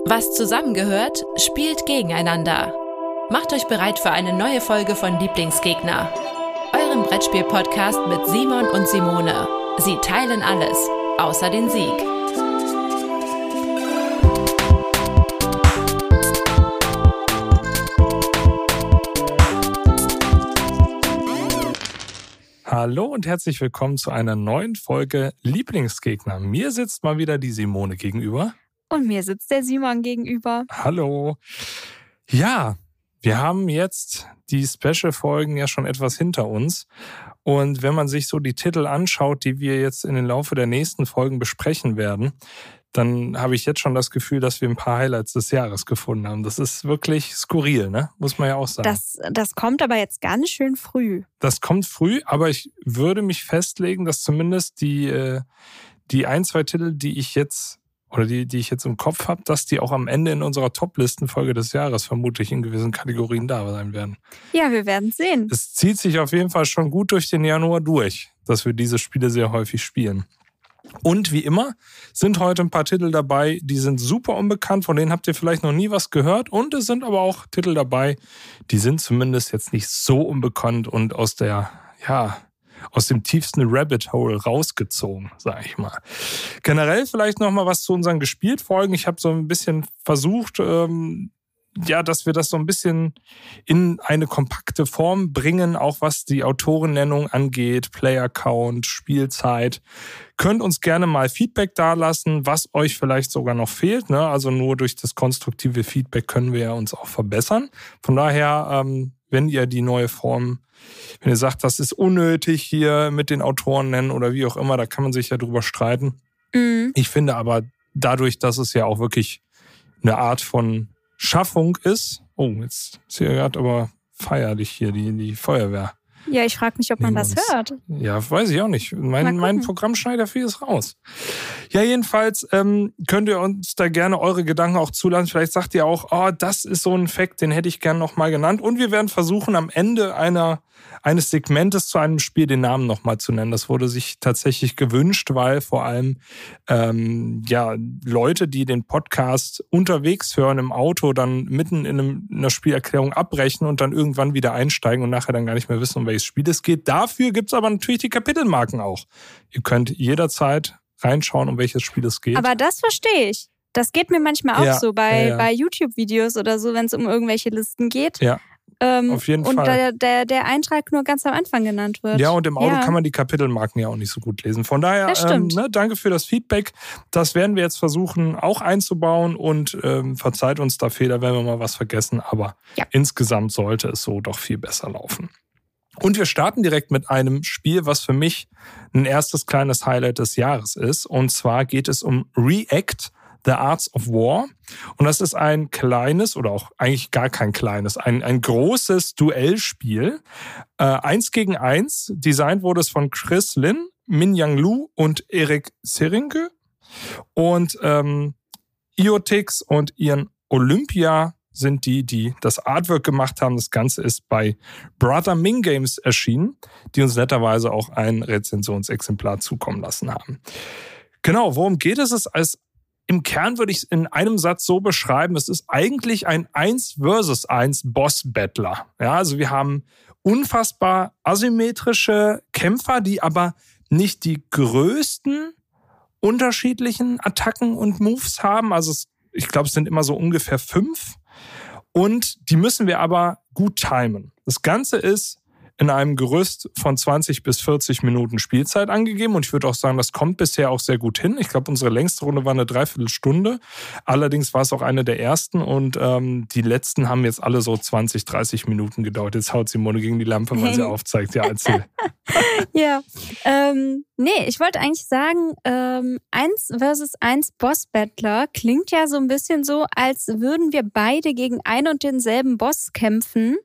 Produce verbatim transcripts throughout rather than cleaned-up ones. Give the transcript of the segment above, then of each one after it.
Was zusammengehört, spielt gegeneinander. Macht euch bereit für eine neue Folge von Lieblingsgegner, eurem Brettspiel-Podcast mit Simon und Simone. Sie teilen alles, außer den Sieg. Hallo und herzlich willkommen zu einer neuen Folge Lieblingsgegner. Mir sitzt mal wieder die Simone gegenüber. Und mir sitzt der Simon gegenüber. Hallo. Ja, wir haben jetzt die Special-Folgen ja schon etwas hinter uns. Und wenn man sich so die Titel anschaut, die wir jetzt in den Laufe der nächsten Folgen besprechen werden, dann habe ich jetzt schon das Gefühl, dass wir ein paar Highlights des Jahres gefunden haben. Das ist wirklich skurril, ne? Muss man ja auch sagen. Das, das kommt aber jetzt ganz schön früh. Das kommt früh, aber ich würde mich festlegen, dass zumindest die, die ein, zwei Titel, die ich jetzt oder die, die ich jetzt im Kopf habe, dass die auch am Ende in unserer Top-Listenfolge des Jahres vermutlich in gewissen Kategorien da sein werden. Ja, wir werden sehen. Es zieht sich auf jeden Fall schon gut durch den Januar durch, dass wir diese Spiele sehr häufig spielen. Und wie immer sind heute ein paar Titel dabei, die sind super unbekannt, von denen habt ihr vielleicht noch nie was gehört. Und es sind aber auch Titel dabei, die sind zumindest jetzt nicht so unbekannt und aus der, ja, aus dem tiefsten Rabbit Hole rausgezogen, sag ich mal. Generell vielleicht noch mal was zu unseren Gespielt-Folgen. Ich habe so ein bisschen versucht, ähm, ja, dass wir das so ein bisschen in eine kompakte Form bringen, auch was die Autorennennung angeht, Player-Count, Spielzeit. Könnt uns gerne mal Feedback dalassen, was euch vielleicht sogar noch fehlt, ne? Also nur durch das konstruktive Feedback können wir ja uns auch verbessern. Von daher, ähm, wenn ihr die neue Form, wenn ihr sagt, das ist unnötig hier mit den Autoren nennen oder wie auch immer, da kann man sich ja drüber streiten. Mhm. Ich finde aber dadurch, dass es ja auch wirklich eine Art von Schaffung ist. Oh, jetzt ist hier gerade aber feierlich hier die, die Feuerwehr. Ja, ich frage mich, ob man das hört. Ja, weiß ich auch nicht. Mein, mein Programmschneider für ist raus. Ja, jedenfalls ähm, könnt ihr uns da gerne eure Gedanken auch zulassen. Vielleicht sagt ihr auch, oh, das ist so ein Fact, den hätte ich gerne nochmal genannt. Und wir werden versuchen, am Ende einer eines Segmentes zu einem Spiel den Namen nochmal zu nennen. Das wurde sich tatsächlich gewünscht, weil vor allem ähm, ja Leute, die den Podcast unterwegs hören im Auto, dann mitten in, einem, in einer Spielerklärung abbrechen und dann irgendwann wieder einsteigen und nachher dann gar nicht mehr wissen, um welches Spiel es geht. Dafür gibt's aber natürlich die Kapitelmarken auch. Ihr könnt jederzeit reinschauen, um welches Spiel es geht. Aber das verstehe ich. Das geht mir manchmal auch ja, so bei, ja, ja. bei YouTube-Videos oder so, wenn es um irgendwelche Listen geht. Ja. Ähm, Auf jeden und Fall. der, der, der Eintrag nur ganz am Anfang genannt wird. Ja, und im Auto ja. kann man die Kapitelmarken ja auch nicht so gut lesen. Von daher, ähm, ne, danke für das Feedback. Das werden wir jetzt versuchen auch einzubauen und ähm, verzeiht uns da Fehler, wenn wir mal was vergessen. Aber ja. insgesamt sollte es so doch viel besser laufen. Und wir starten direkt mit einem Spiel, was für mich ein erstes kleines Highlight des Jahres ist. Und zwar geht es um Re-Act, The Arts of War. Und das ist ein kleines oder auch eigentlich gar kein kleines, ein, ein großes Duellspiel. Äh, eins gegen eins. Designt wurde es von Chris Lin, Min Young Lu und Erik Seringe. Und ähm, Iotix und Ian Olympia sind die, die das Artwork gemacht haben. Das Ganze ist bei Brother Ming Games erschienen, die uns netterweise auch ein Rezensionsexemplar zukommen lassen haben. Genau, worum geht es? Es ist Im Kern würde ich es in einem Satz so beschreiben, es ist eigentlich ein eins versus eins Boss-Battler. Ja, also wir haben unfassbar asymmetrische Kämpfer, die aber nicht die größten unterschiedlichen Attacken und Moves haben. Also es, ich glaube, es sind immer so ungefähr fünf. Und die müssen wir aber gut timen. Das Ganze ist in einem Gerüst von zwanzig bis vierzig Minuten Spielzeit angegeben. Und ich würde auch sagen, das kommt bisher auch sehr gut hin. Ich glaube, unsere längste Runde war eine Dreiviertelstunde. Allerdings war es auch eine der ersten. Und ähm, die letzten haben jetzt alle so zwanzig, dreißig Minuten gedauert. Jetzt haut Simone gegen die Lampe, weil sie aufzeigt. Ja, erzähl. ja, ähm, nee, ich wollte eigentlich sagen, ähm, eins versus eins Boss-Battler klingt ja so ein bisschen so, als würden wir beide gegen ein und denselben Boss kämpfen.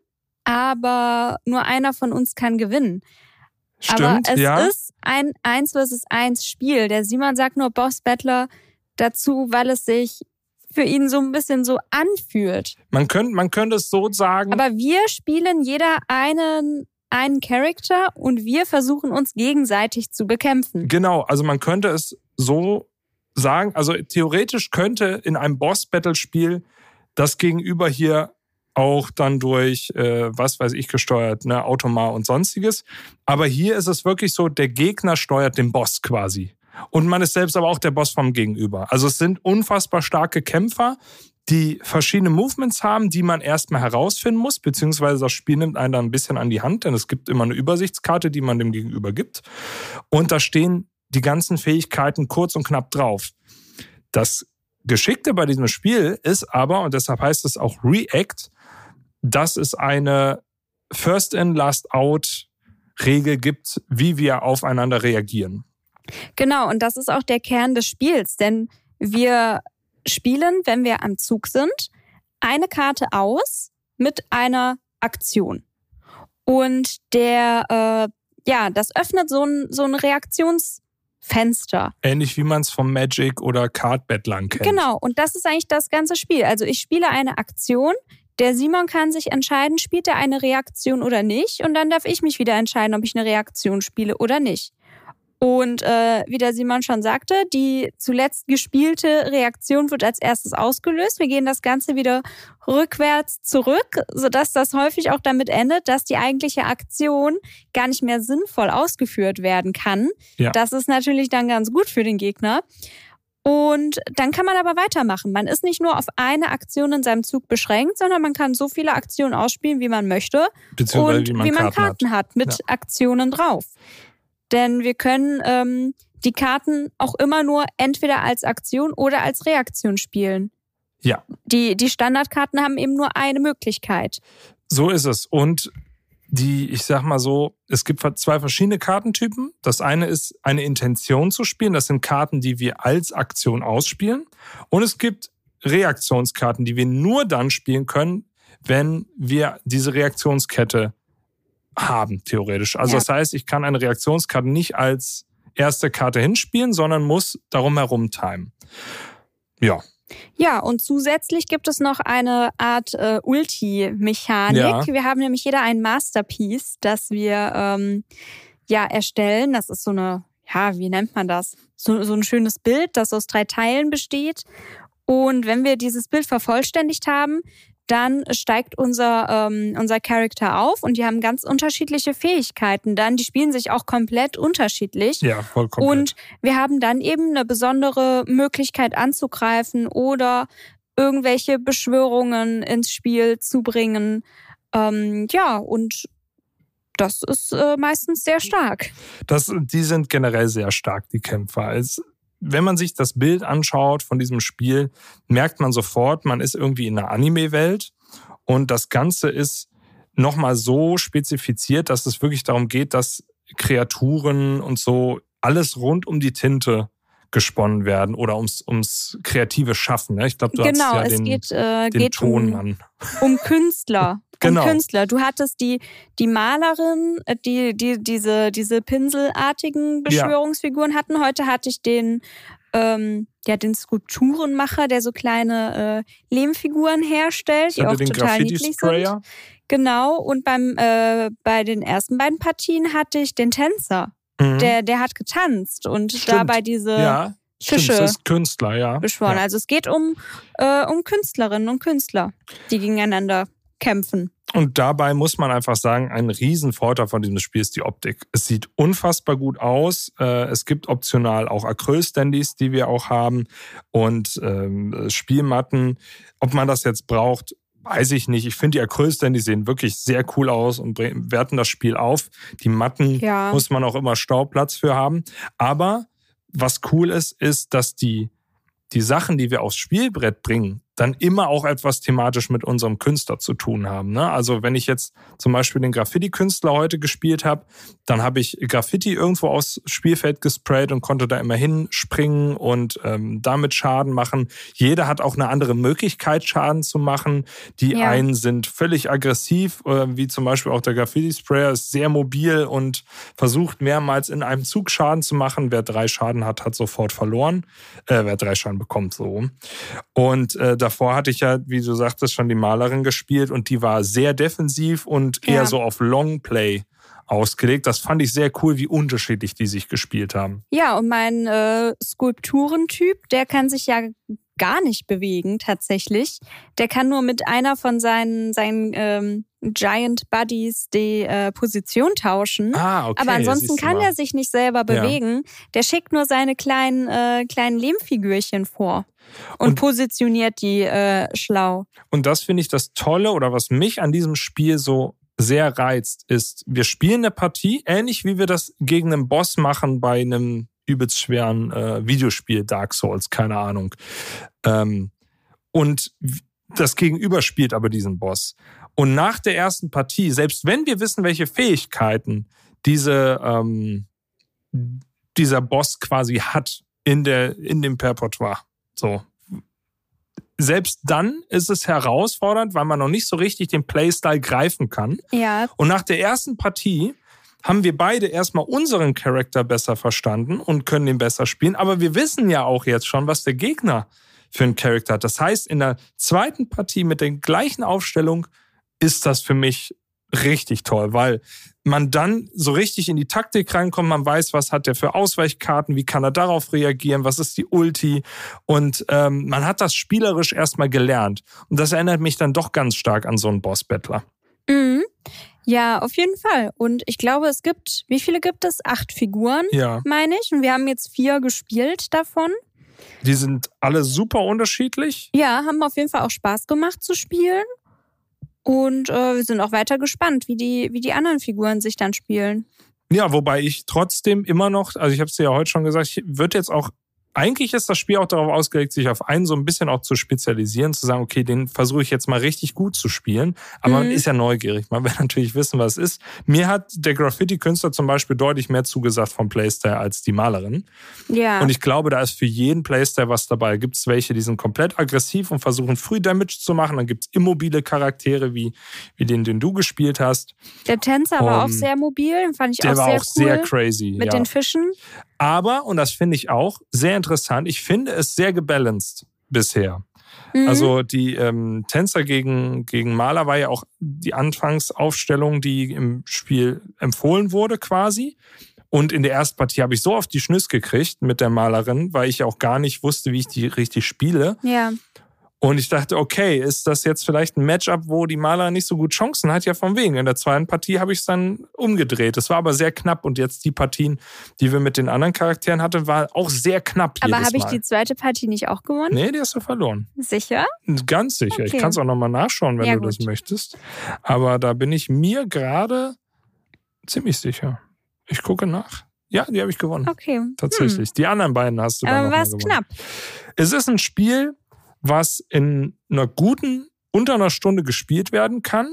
Aber nur einer von uns kann gewinnen. Stimmt, aber es ja. ist ein eins versus eins Spiel. Der Simon sagt nur Boss-Battler dazu, weil es sich für ihn so ein bisschen so anfühlt. Man könnte, man könnte es so sagen. Aber wir spielen jeder einen, einen Charakter und wir versuchen uns gegenseitig zu bekämpfen. Genau, also man könnte es so sagen, also theoretisch könnte in einem Boss-Battle-Spiel das Gegenüber hier auch dann durch, äh, was weiß ich, gesteuert, ne, Automar und sonstiges. Aber hier ist es wirklich so, der Gegner steuert den Boss quasi. Und man ist selbst aber auch der Boss vom Gegenüber. Also es sind unfassbar starke Kämpfer, die verschiedene Movements haben, die man erstmal herausfinden muss, beziehungsweise das Spiel nimmt einen dann ein bisschen an die Hand, denn es gibt immer eine Übersichtskarte, die man dem Gegenüber gibt. Und da stehen die ganzen Fähigkeiten kurz und knapp drauf. Das Geschickte bei diesem Spiel ist aber, und deshalb heißt es auch React, dass es eine First-in, Last-out-Regel gibt, wie wir aufeinander reagieren. Genau, und das ist auch der Kern des Spiels, denn wir spielen, wenn wir am Zug sind, eine Karte aus mit einer Aktion. Und der, äh, ja, das öffnet so ein, so ein Reaktionsfenster. Ähnlich wie man es vom Magic oder Card Battlern kennt. Genau, und das ist eigentlich das ganze Spiel. Also ich spiele eine Aktion, der Simon kann sich entscheiden, spielt er eine Reaktion oder nicht. Und dann darf ich mich wieder entscheiden, ob ich eine Reaktion spiele oder nicht. Und äh, wie der Simon schon sagte, die zuletzt gespielte Reaktion wird als erstes ausgelöst. Wir gehen das Ganze wieder rückwärts zurück, sodass das häufig auch damit endet, dass die eigentliche Aktion gar nicht mehr sinnvoll ausgeführt werden kann. Ja. Das ist natürlich dann ganz gut für den Gegner. Und dann kann man aber weitermachen. Man ist nicht nur auf eine Aktion in seinem Zug beschränkt, sondern man kann so viele Aktionen ausspielen, wie man möchte. Beziehungsweise und wie man, wie man Karten, Karten hat, hat mit ja. Aktionen drauf. Denn wir können ähm, die Karten auch immer nur entweder als Aktion oder als Reaktion spielen. Ja. Die, die Standardkarten haben eben nur eine Möglichkeit. So ist es. Und die, ich sag mal so, es gibt zwei verschiedene Kartentypen. Das eine ist, eine Intention zu spielen. Das sind Karten, die wir als Aktion ausspielen. Und es gibt Reaktionskarten, die wir nur dann spielen können, wenn wir diese Reaktionskette haben, theoretisch. Also ja. Das heißt, ich kann eine Reaktionskarte nicht als erste Karte hinspielen, sondern muss darum herum timen. Ja. Ja, und zusätzlich gibt es noch eine Art äh, Ulti-Mechanik. Ja. Wir haben nämlich jeder ein Masterpiece, das wir ähm, ja erstellen. Das ist so eine, ja, wie nennt man das? So, so ein schönes Bild, das aus drei Teilen besteht. Und wenn wir dieses Bild vervollständigt haben, dann steigt unser ähm, unser Charakter auf und die haben ganz unterschiedliche Fähigkeiten dann. Die spielen sich auch komplett unterschiedlich. Ja, voll komplett. Und wir haben dann eben eine besondere Möglichkeit anzugreifen oder irgendwelche Beschwörungen ins Spiel zu bringen. Ähm, ja, und das ist äh, meistens sehr stark. Das, die sind generell sehr stark, die Kämpfer. Es Wenn man sich das Bild anschaut von diesem Spiel, merkt man sofort, man ist irgendwie in einer Anime-Welt und das Ganze ist nochmal so spezifiziert, dass es wirklich darum geht, dass Kreaturen und so alles rund um die Tinte gesponnen werden oder ums, ums kreative Schaffen. Ich glaube, du genau, hast ja es den, geht, äh, den geht Tonmann. Um, um Künstler. Genau. Um Künstler. Du hattest die, die Malerin, die, die diese, diese pinselartigen Beschwörungsfiguren ja. hatten. Heute hatte ich den, ähm, ja, den Skulpturenmacher, der so kleine äh, Lehmfiguren herstellt, die auch den total niedlich sind. Genau. Und beim, äh, bei den ersten beiden Partien hatte ich den Tänzer. Mhm. Der, der hat getanzt und Stimmt. dabei diese ja. Fische Stimmt, das ist Künstler, ja. beschworen. Ja. Also es geht um, äh, um Künstlerinnen und Künstler, die gegeneinander kämpfen. Und dabei muss man einfach sagen, ein Riesenvorteil von diesem Spiel ist die Optik. Es sieht unfassbar gut aus. Es gibt optional auch Acryl-Standys, die wir auch haben und ähm, Spielmatten. Ob man das jetzt braucht, weiß ich nicht. Ich finde, die Acryl-Standys sehen wirklich sehr cool aus und werten das Spiel auf. Die Matten ja. muss man auch immer Stauplatz für haben. Aber was cool ist, ist, dass die, die Sachen, die wir aufs Spielbrett bringen, dann immer auch etwas thematisch mit unserem Künstler zu tun haben. Ne? Also wenn ich jetzt zum Beispiel den Graffiti-Künstler heute gespielt habe, dann habe ich Graffiti irgendwo aufs Spielfeld gesprayt und konnte da immer hinspringen und ähm, damit Schaden machen. Jeder hat auch eine andere Möglichkeit, Schaden zu machen. Die ja. einen sind völlig aggressiv, äh, wie zum Beispiel auch der Graffiti-Sprayer ist sehr mobil und versucht mehrmals in einem Zug Schaden zu machen. Wer drei Schaden hat, hat sofort verloren. Äh, wer drei Schaden bekommt, so. Und äh, da Davor hatte ich ja, wie du sagtest, schon die Malerin gespielt und die war sehr defensiv und eher ja. so auf Longplay ausgelegt. Das fand ich sehr cool, wie unterschiedlich die sich gespielt haben. Ja, und mein äh, Skulpturentyp, der kann sich ja gar nicht bewegen tatsächlich. Der kann nur mit einer von seinen, seinen ähm, Giant Buddies die äh, Position tauschen. Ah, okay. Aber ansonsten kann er sich nicht selber bewegen. Ja. Der schickt nur seine kleinen, äh, kleinen Lehmfigürchen vor und, und positioniert die äh, schlau. Und das finde ich das Tolle oder was mich an diesem Spiel so sehr reizt, ist, wir spielen eine Partie, ähnlich wie wir das gegen einen Boss machen bei einem übelst schweren äh, Videospiel, Dark Souls, keine Ahnung. Ähm, und das Gegenüber spielt aber diesen Boss. Und nach der ersten Partie, selbst wenn wir wissen, welche Fähigkeiten diese, ähm, dieser Boss quasi hat in, der, in dem Perpotoire, so, selbst dann ist es herausfordernd, weil man noch nicht so richtig den Playstyle greifen kann. Ja. Und nach der ersten Partie haben wir beide erstmal unseren Charakter besser verstanden und können den besser spielen. Aber wir wissen ja auch jetzt schon, was der Gegner für einen Charakter hat. Das heißt, in der zweiten Partie mit der gleichen Aufstellung ist das für mich richtig toll, weil man dann so richtig in die Taktik reinkommt. Man weiß, was hat der für Ausweichkarten, wie kann er darauf reagieren, was ist die Ulti. Und ähm, man hat das spielerisch erstmal gelernt. Und das erinnert mich dann doch ganz stark an so einen Boss-Battler. Mhm. Ja, auf jeden Fall. Und ich glaube, es gibt, wie viele gibt es? Acht Figuren, ja. meine ich. Und wir haben jetzt vier gespielt davon. Die sind alle super unterschiedlich. Ja, haben auf jeden Fall auch Spaß gemacht zu spielen. Und äh, wir sind auch weiter gespannt, wie die, wie die anderen Figuren sich dann spielen. Ja, wobei ich trotzdem immer noch, also ich habe es dir ja heute schon gesagt, ich würde jetzt auch, eigentlich ist das Spiel auch darauf ausgelegt, sich auf einen so ein bisschen auch zu spezialisieren, zu sagen, okay, den versuche ich jetzt mal richtig gut zu spielen. Aber mhm. man ist ja neugierig, man will natürlich wissen, was es ist. Mir hat der Graffiti-Künstler zum Beispiel deutlich mehr zugesagt vom Playstyle als die Malerin. Ja. Und ich glaube, da ist für jeden Playstyle was dabei. Gibt es welche, die sind komplett aggressiv und versuchen früh Damage zu machen. Dann gibt es immobile Charaktere, wie, wie den, den du gespielt hast. Der Tänzer um, war auch sehr mobil, fand ich der auch war sehr auch cool. sehr crazy. Mit ja. den Fischen. Aber, und das finde ich auch sehr interessant, ich finde es sehr gebalanced bisher. Mhm. Also die ähm, Tänzer gegen, gegen Maler war ja auch die Anfangsaufstellung, die im Spiel empfohlen wurde quasi. Und in der ersten Partie habe ich so auf die Schnüsse gekriegt mit der Malerin, weil ich auch gar nicht wusste, wie ich die richtig spiele. Ja. Und ich dachte, okay, ist das jetzt vielleicht ein Matchup, wo die Malerin nicht so gut Chancen hat? Ja, von wegen. In der zweiten Partie habe ich es dann umgedreht. Es war aber sehr knapp. Und jetzt die Partien, die wir mit den anderen Charakteren hatten, war auch sehr knapp jedes Mal. Aber habe ich die zweite Partie nicht auch gewonnen? Nee, die hast du verloren. Sicher? Ganz sicher. Okay. Ich kann es auch nochmal nachschauen, wenn ja, du gut. das möchtest. Aber da bin ich mir gerade ziemlich sicher. Ich gucke nach. Ja, die habe ich gewonnen. Okay. Tatsächlich. Hm. Die anderen beiden hast du dann aber noch mal gewonnen. Aber war es knapp? Es ist ein Spiel, was in einer guten, unter einer Stunde gespielt werden kann.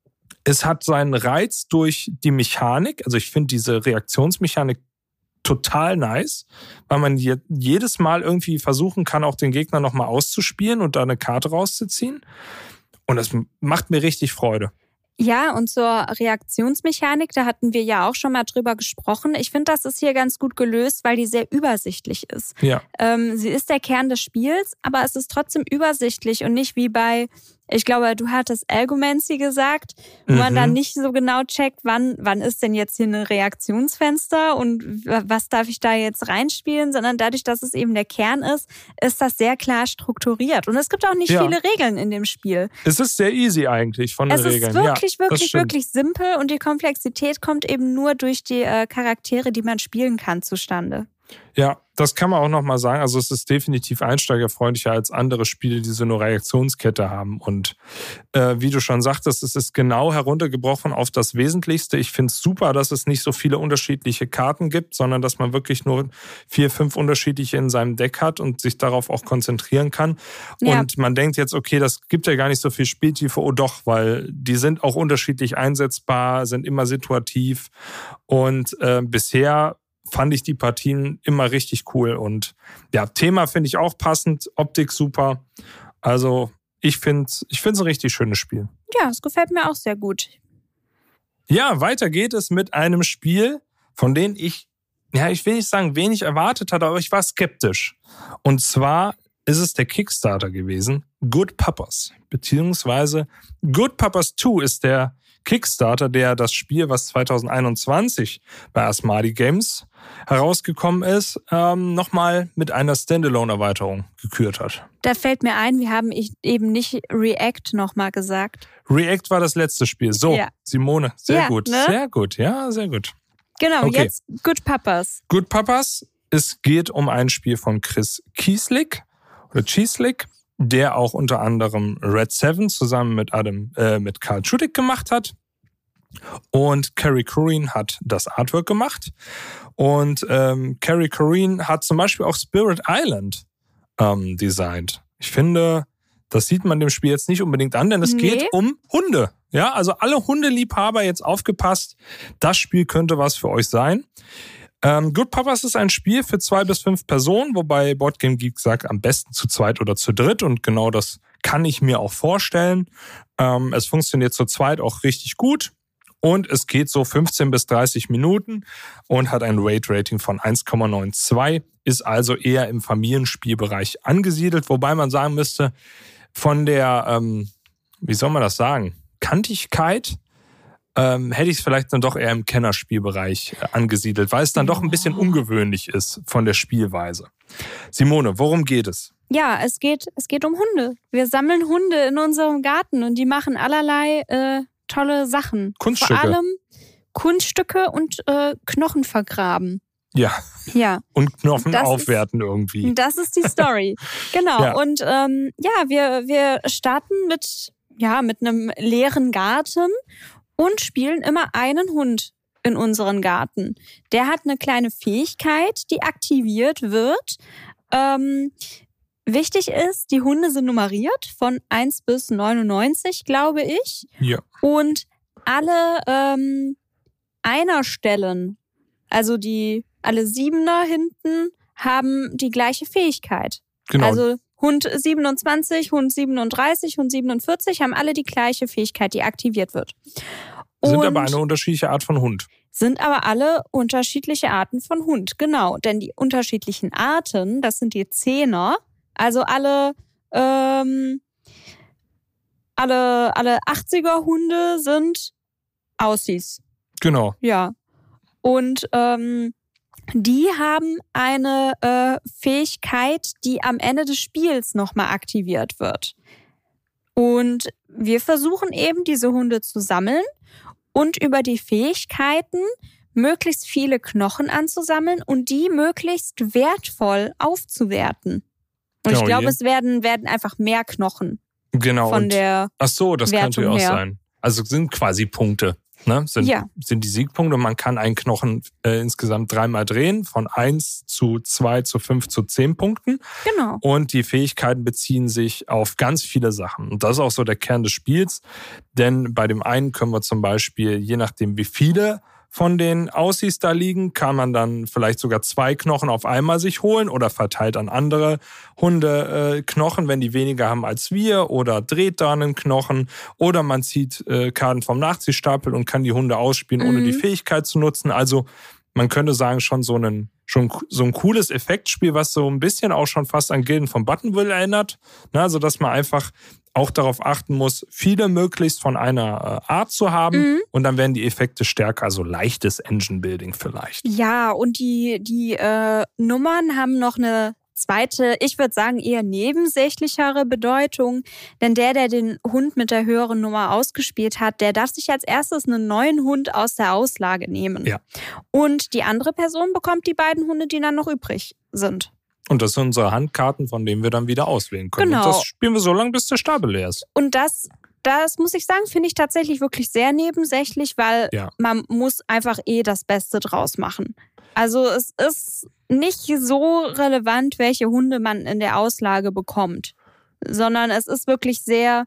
Es hat seinen Reiz durch die Mechanik. Also ich finde diese Reaktionsmechanik total nice, weil man jedes Mal irgendwie versuchen kann, auch den Gegner nochmal auszuspielen und da eine Karte rauszuziehen. Und das macht mir richtig Freude. Ja, und zur Reaktionsmechanik, da hatten wir ja auch schon mal drüber gesprochen. Ich finde, das ist hier ganz gut gelöst, weil die sehr übersichtlich ist. Ja. Ähm, sie ist der Kern des Spiels, aber es ist trotzdem übersichtlich und nicht wie bei, ich glaube, du hattest Algomancy gesagt, wo mhm. man dann nicht so genau checkt, wann, wann ist denn jetzt hier ein Reaktionsfenster und was darf ich da jetzt reinspielen, sondern dadurch, dass es eben der Kern ist, ist das sehr klar strukturiert. Und es gibt auch nicht ja. viele Regeln in dem Spiel. Es ist sehr easy eigentlich von den es Regeln. Es ist wirklich, ja, wirklich, wirklich simpel und die Komplexität kommt eben nur durch die äh, Charaktere, die man spielen kann, zustande. Ja, das kann man auch nochmal sagen. Also es ist definitiv einsteigerfreundlicher als andere Spiele, die so eine Reaktionskette haben. Und äh, wie du schon sagtest, es ist genau heruntergebrochen auf das Wesentlichste. Ich finde es super, dass es nicht so viele unterschiedliche Karten gibt, sondern dass man wirklich nur vier, fünf unterschiedliche in seinem Deck hat und sich darauf auch konzentrieren kann. Ja. Und man denkt jetzt, okay, das gibt ja gar nicht so viel Spieltiefe. Oh doch, weil die sind auch unterschiedlich einsetzbar, sind immer situativ. Und äh, bisher fand ich die Partien immer richtig cool. Und ja, Thema finde ich auch passend, Optik super. Also ich finde ich finde es ein richtig schönes Spiel. Ja, es gefällt mir auch sehr gut. Ja, weiter geht es mit einem Spiel, von dem ich, ja, ich will nicht sagen, wenig erwartet hatte, aber ich war skeptisch. Und zwar ist es der Kickstarter gewesen, Good Papas. Beziehungsweise Good Papas zwei ist der Kickstarter, der das Spiel, was zwanzig einundzwanzig bei Asmadi Games herausgekommen ist, ähm, nochmal mit einer Standalone-Erweiterung gekürt hat. Da fällt mir ein, wir haben eben nicht React nochmal gesagt. React war das letzte Spiel. So, ja. Simone, sehr ja, gut, ne? sehr gut, ja, sehr gut. Genau, okay. Jetzt Good Papas. Good Papas, es geht um ein Spiel von Chris Kieslik oder Cieslik, der auch unter anderem Red Seven zusammen mit Adam, äh, mit Karl Schudig gemacht hat. Und Carrie Corrine hat das Artwork gemacht. Und ähm, Carrie Corrine hat zum Beispiel auch Spirit Island ähm, designt. Ich finde, das sieht man dem Spiel jetzt nicht unbedingt an, denn es nee. geht um Hunde. Ja, also alle Hundeliebhaber jetzt aufgepasst. Das Spiel könnte was für euch sein. Ähm, Good Papas ist ein Spiel für zwei bis fünf Personen, wobei Boardgame Geek sagt, am besten zu zweit oder zu dritt. Und genau das kann ich mir auch vorstellen. Ähm, es funktioniert zu zweit auch richtig gut. Und es geht so fünfzehn bis dreißig Minuten und hat ein Rate-Rating von eins Komma zweiundneunzig. Ist also eher im Familienspielbereich angesiedelt. Wobei man sagen müsste, von der, ähm, wie soll man das sagen, Kantigkeit, Ähm, hätte ich es vielleicht dann doch eher im Kennerspielbereich äh, angesiedelt, weil es dann doch ein bisschen ungewöhnlich ist von der Spielweise. Simone, worum geht es? Ja, es geht, es geht um Hunde. Wir sammeln Hunde in unserem Garten und die machen allerlei äh, tolle Sachen. Kunststücke. Vor allem Kunststücke und äh, Knochen vergraben. Ja. Ja. Und Knochen das aufwerten ist, irgendwie. Das ist die Story. Genau. Ja. Und ähm, ja, wir, wir starten mit, ja, mit einem leeren Garten und spielen immer einen Hund in unseren Garten. Der hat eine kleine Fähigkeit, die aktiviert wird. Ähm, wichtig ist, die Hunde sind nummeriert von eins bis neunundneunzig, glaube ich. Ja. Und alle ähm, Einerstellen, also die alle Siebener hinten, haben die gleiche Fähigkeit. Genau. Also Hund siebenundzwanzig, Hund siebenunddreißig, Hund siebenundvierzig haben alle die gleiche Fähigkeit, die aktiviert wird. Sind Und aber eine unterschiedliche Art von Hund. Sind aber alle unterschiedliche Arten von Hund, genau. Denn die unterschiedlichen Arten, das sind die Zehner, also alle, ähm, alle, alle achtziger-Hunde sind Aussies. Genau. Ja. Und ähm, die haben eine äh, Fähigkeit, die am Ende des Spiels nochmal aktiviert wird. Und wir versuchen eben, diese Hunde zu sammeln und über die Fähigkeiten möglichst viele Knochen anzusammeln und die möglichst wertvoll aufzuwerten. Und genau, ich glaube, es werden, werden einfach mehr Knochen. Genau. Von und, der ach so, das kann natürlich auch her. sein. Also sind quasi Punkte. Ne? Sind, ja. sind die Siegpunkte. Man kann einen Knochen äh, insgesamt dreimal drehen, von eins zu zwei zu fünf zu zehn Punkten. Genau. Und die Fähigkeiten beziehen sich auf ganz viele Sachen. Und das ist auch so der Kern des Spiels. Denn bei dem einen können wir zum Beispiel, je nachdem wie viele von den Aussies da liegen, kann man dann vielleicht sogar zwei Knochen auf einmal sich holen oder verteilt an andere Hunde äh, Knochen, wenn die weniger haben als wir, oder dreht da einen Knochen, oder man zieht äh, Karten vom Nachziehstapel und kann die Hunde ausspielen, ohne mhm. die Fähigkeit zu nutzen. Also man könnte sagen, schon so ein, schon so ein cooles Effektspiel, was so ein bisschen auch schon fast an Gilden von Buttonwille erinnert. Na, also dass man einfach auch darauf achten muss, viele möglichst von einer äh, Art zu haben mhm. und dann werden die Effekte stärker, also leichtes Engine-Building vielleicht. Ja, und die, die äh, Nummern haben noch eine zweite, ich würde sagen eher nebensächlichere Bedeutung, denn der, der den Hund mit der höheren Nummer ausgespielt hat, der darf sich als erstes einen neuen Hund aus der Auslage nehmen. Ja. Und die andere Person bekommt die beiden Hunde, die dann noch übrig sind. Und das sind unsere Handkarten, von denen wir dann wieder auswählen können. Genau. Und das spielen wir so lange, bis der Stapel leer ist. Und das, das muss ich sagen, finde ich tatsächlich wirklich sehr nebensächlich, weil ja. man muss einfach eh das Beste draus machen. Also es ist nicht so relevant, welche Hunde man in der Auslage bekommt, sondern es ist wirklich sehr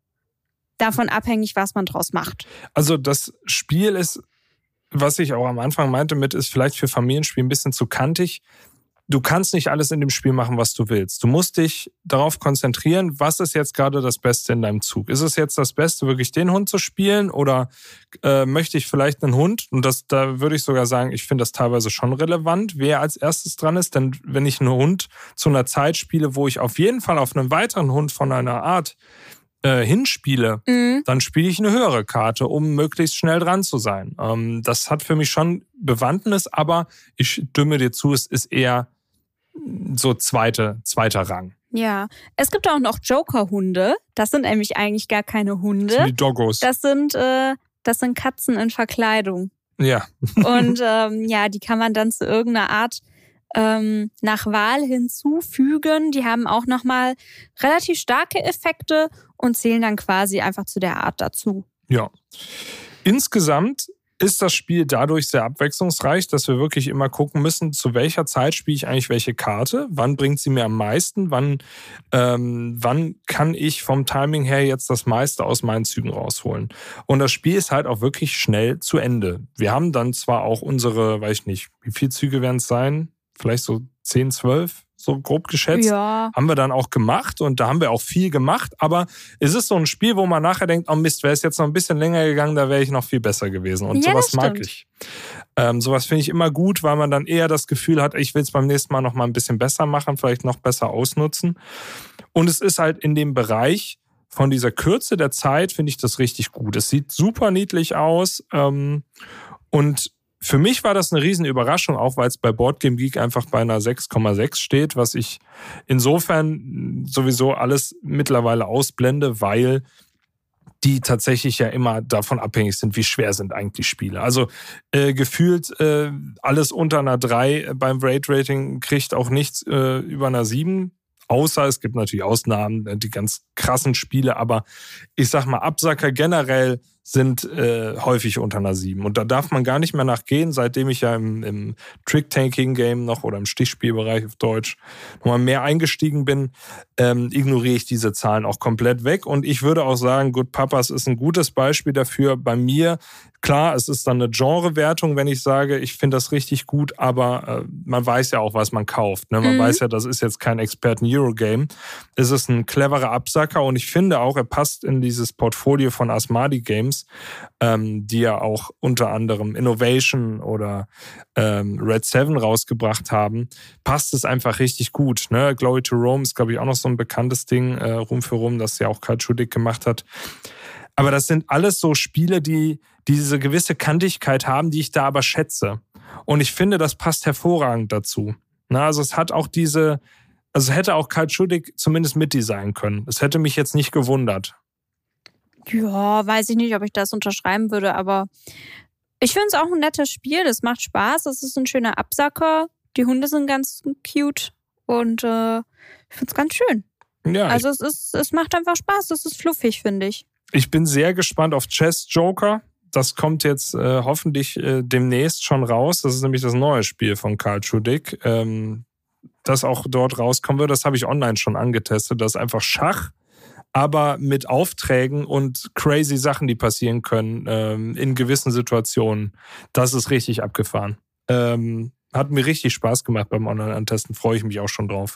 davon abhängig, was man draus macht. Also das Spiel ist, was ich auch am Anfang meinte mit, ist vielleicht für Familienspiel ein bisschen zu kantig. Du kannst nicht alles in dem Spiel machen, was du willst. Du musst dich darauf konzentrieren, was ist jetzt gerade das Beste in deinem Zug. Ist es jetzt das Beste, wirklich den Hund zu spielen, oder äh, möchte ich vielleicht einen Hund? Und das, da würde ich sogar sagen, ich finde das teilweise schon relevant, wer als erstes dran ist. Denn wenn ich einen Hund zu einer Zeit spiele, wo ich auf jeden Fall auf einen weiteren Hund von einer Art äh, hinspiele, mhm. dann spiele ich eine höhere Karte, um möglichst schnell dran zu sein. Ähm, das hat für mich schon Bewandtnis, aber ich stimme dir zu, es ist eher so zweite, zweiter Rang. Ja, es gibt auch noch Joker-Hunde. Das sind nämlich eigentlich gar keine Hunde. Das sind die Doggos. Das sind, äh, das sind Katzen in Verkleidung. Ja. Und ähm, ja, die kann man dann zu irgendeiner Art ähm, nach Wahl hinzufügen. Die haben auch nochmal relativ starke Effekte und zählen dann quasi einfach zu der Art dazu. Ja. Insgesamt ist das Spiel dadurch sehr abwechslungsreich, dass wir wirklich immer gucken müssen, zu welcher Zeit spiele ich eigentlich welche Karte, wann bringt sie mir am meisten, wann, ähm, wann kann ich vom Timing her jetzt das meiste aus meinen Zügen rausholen. Und das Spiel ist halt auch wirklich schnell zu Ende. Wir haben dann zwar auch unsere, weiß ich nicht, wie viele Züge werden es sein? Vielleicht so zehn, zwölf, so grob geschätzt. Ja. Haben wir dann auch gemacht und da haben wir auch viel gemacht. Aber es ist so ein Spiel, wo man nachher denkt, oh Mist, wäre es jetzt noch ein bisschen länger gegangen, da wäre ich noch viel besser gewesen. Und ja, sowas mag ich. Ähm, sowas finde ich immer gut, weil man dann eher das Gefühl hat, ich will es beim nächsten Mal noch mal ein bisschen besser machen, vielleicht noch besser ausnutzen. Und es ist halt in dem Bereich von dieser Kürze der Zeit, finde ich das richtig gut. Es sieht super niedlich aus ähm, und für mich war das eine riesen Überraschung, auch weil es bei Boardgame Geek einfach bei einer sechs Komma sechs steht, was ich insofern sowieso alles mittlerweile ausblende, weil die tatsächlich ja immer davon abhängig sind, wie schwer sind eigentlich Spiele. Also äh, gefühlt äh, alles unter einer drei beim Rate-Rating kriegt auch nichts äh, über einer sieben. Außer es gibt natürlich Ausnahmen, die ganz krassen Spiele, aber ich sag mal, Absacker generell sind äh, häufig unter einer sieben. Und da darf man gar nicht mehr nachgehen, seitdem ich ja im, im Trick-Taking-Game noch oder im Stichspielbereich auf Deutsch nochmal mehr eingestiegen bin, ähm, ignoriere ich diese Zahlen auch komplett weg. Und ich würde auch sagen, Good Papas ist ein gutes Beispiel dafür. Bei mir, klar, es ist dann eine Genrewertung, wenn ich sage, ich finde das richtig gut, aber äh, man weiß ja auch, was man kauft. Ne? Man mhm. weiß ja, das ist jetzt kein Experten-Eurogame. Es ist ein cleverer Absacker und ich finde auch, er passt in dieses Portfolio von Asmadi Games, ähm, die ja auch unter anderem Innovation oder ähm, Red Seven rausgebracht haben, passt es einfach richtig gut. Ne? Glory to Rome ist, glaube ich, auch noch so ein bekanntes Ding, äh, Rum für Rum, das ja auch Karl Schudig gemacht hat. Aber das sind alles so Spiele, die diese gewisse Kantigkeit haben, die ich da aber schätze. Und ich finde, das passt hervorragend dazu. Na, also es hat auch diese, also es hätte auch Karl Schudig zumindest mitdesignen können. Es hätte mich jetzt nicht gewundert. Ja, weiß ich nicht, ob ich das unterschreiben würde, aber ich finde es auch ein nettes Spiel. Das macht Spaß, das ist ein schöner Absacker. Die Hunde sind ganz cute und äh, ich finde es ganz schön. Ja, also es ist, es macht einfach Spaß, es ist fluffig, finde ich. Ich bin sehr gespannt auf Chess Joker. Das kommt jetzt äh, hoffentlich äh, demnächst schon raus. Das ist nämlich das neue Spiel von Karl Schudig, ähm, das auch dort rauskommen wird. Das habe ich online schon angetestet. Das ist einfach Schach, aber mit Aufträgen und crazy Sachen, die passieren können ähm, in gewissen Situationen. Das ist richtig abgefahren. Ähm, hat mir richtig Spaß gemacht beim Online-Antesten. Freue ich mich auch schon drauf.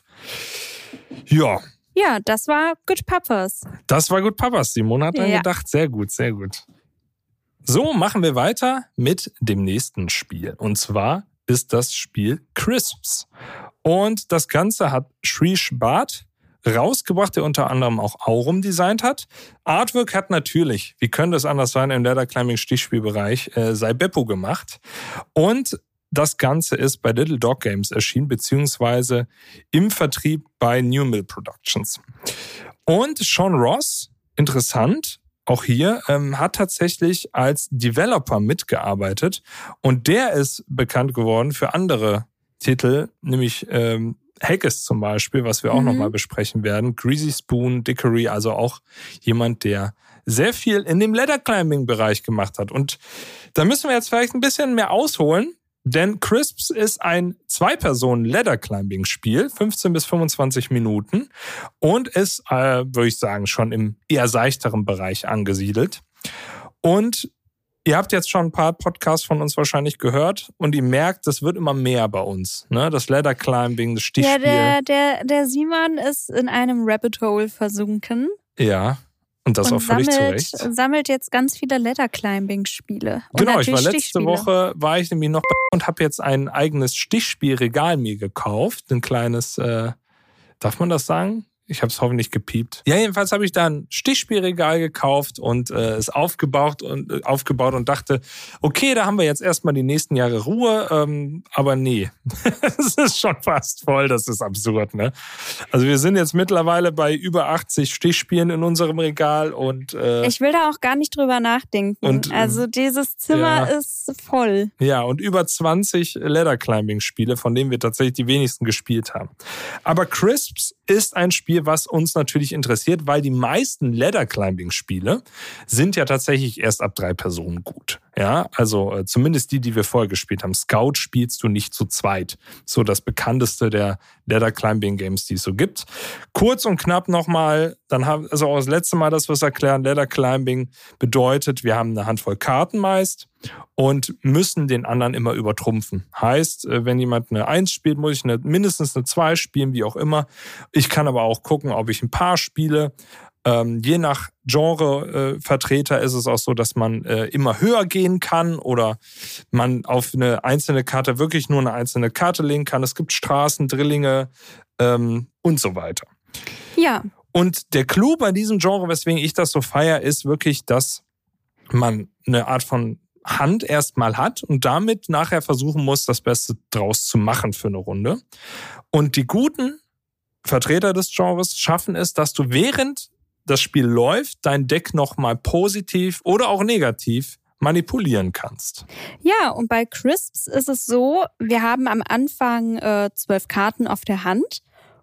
Ja. Ja, das war Good Papas. Das war Good Papas. Simone hat dann ja. gedacht, sehr gut, sehr gut. So, machen wir weiter mit dem nächsten Spiel. Und zwar ist das Spiel Crisps. Und das Ganze hat Shrish Bhatt rausgebracht, der unter anderem auch Aurum designt hat. Artwork hat natürlich, wie könnte es anders sein, im Ladder Climbing Stichspielbereich äh, sei Beppo gemacht. Und das Ganze ist bei Little Dog Games erschienen, beziehungsweise im Vertrieb bei New Mill Productions. Und Sean Ross, interessant, auch hier, ähm, hat tatsächlich als Developer mitgearbeitet. Und der ist bekannt geworden für andere Titel, nämlich ähm, Haggis zum Beispiel, was wir auch mhm. nochmal besprechen werden. Greasy Spoon, Dickory, also auch jemand, der sehr viel in dem Ladder-Climbing-Bereich gemacht hat. Und da müssen wir jetzt vielleicht ein bisschen mehr ausholen, denn Crisps ist ein Zwei-Personen-Ladder-Climbing-Spiel, fünfzehn bis fünfundzwanzig Minuten und ist, äh, würde ich sagen, schon im eher seichteren Bereich angesiedelt. Und ihr habt jetzt schon ein paar Podcasts von uns wahrscheinlich gehört und ihr merkt, das wird immer mehr bei uns. Ne? Das Ladder Climbing, das Stichspiel. Ja, der, der, der Simon ist in einem Rabbit Hole versunken. Ja, und das und auch völlig sammelt, zu Recht. sammelt jetzt ganz viele Ladder Climbing Spiele. Genau, ich war letzte Woche, war ich nämlich noch bei und habe jetzt ein eigenes Stichspielregal mir gekauft. Ein kleines, äh, darf man das sagen? Ich habe es hoffentlich gepiept. Ja, jedenfalls habe ich da ein Stichspielregal gekauft und äh, es aufgebaut und äh, aufgebaut und dachte, okay, da haben wir jetzt erstmal die nächsten Jahre Ruhe. Ähm, aber nee, es ist schon fast voll. Das ist absurd, ne? Also wir sind jetzt mittlerweile bei über achtzig Stichspielen in unserem Regal und äh, ich will da auch gar nicht drüber nachdenken. Und, also dieses Zimmer ja, ist voll. Ja, und über zwanzig Ladder-Climbing-Spiele, von denen wir tatsächlich die wenigsten gespielt haben. Aber Crisps ist ein Spiel, was uns natürlich interessiert, weil die meisten Ladder-Climbing-Spiele sind ja tatsächlich erst ab drei Personen gut. Ja, also äh, zumindest die, die wir vorher gespielt haben. Scout spielst du nicht zu zweit. So das bekannteste der Ladder-Climbing-Games, die es so gibt. Kurz und knapp nochmal, dann haben, also auch das letzte Mal, dass wir es erklären, Ladder-Climbing bedeutet, wir haben eine Handvoll Karten meist und müssen den anderen immer übertrumpfen. Heißt, wenn jemand eine Eins spielt, muss ich eine, mindestens eine Zwei spielen, wie auch immer. Ich kann aber auch gucken, ob ich ein Paar spiele. Ähm, je nach Genrevertreter äh, ist es auch so, dass man äh, immer höher gehen kann oder man auf eine einzelne Karte wirklich nur eine einzelne Karte legen kann. Es gibt Straßen, Drillinge ähm, und so weiter. Ja. Und der Clou bei diesem Genre, weswegen ich das so feiere, ist wirklich, dass man eine Art von Hand erstmal hat und damit nachher versuchen muss, das Beste draus zu machen für eine Runde. Und die guten Vertreter des Genres schaffen es, dass du während das Spiel läuft, dein Deck nochmal positiv oder auch negativ manipulieren kannst. Ja, und bei Crisps ist es so, wir haben am Anfang äh, zwölf Karten auf der Hand